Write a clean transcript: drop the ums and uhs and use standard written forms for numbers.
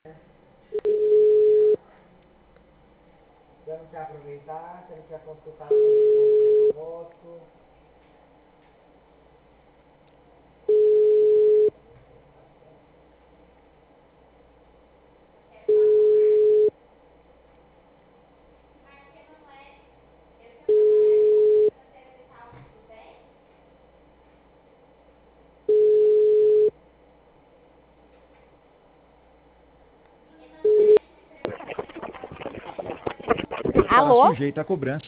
Você não quer aproveitar, você não quer consultar sobre o voto. Estará Alô? sujeito à cobrança